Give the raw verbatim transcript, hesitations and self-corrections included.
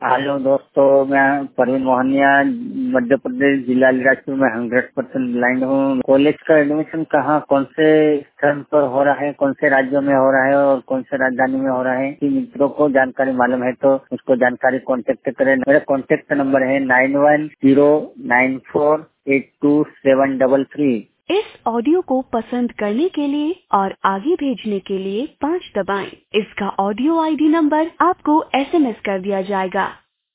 Hello दोस्तों, मैं परवीन मोहनिया मध्य प्रदेश जिला अलीराजपुर में हंड्रेड परसेंट ब्लाइंड हूँ। कॉलेज का एडमिशन कहाँ कौन से स्थान पर हो रहा है, कौन से राज्यों में हो रहा है और कौन से राजधानी में हो रहा है, कि मित्रों को जानकारी मालूम है तो उसको जानकारी कांटेक्ट करें। मेरा कांटेक्ट नंबर है nine one zero nine four eight two seven double three. इस ऑडियो को पसंद करने के लिए और आगे भेजने के लिए पाँच दबाएं। इसका ऑडियो आईडी नंबर आपको एसएमएस कर दिया जाएगा।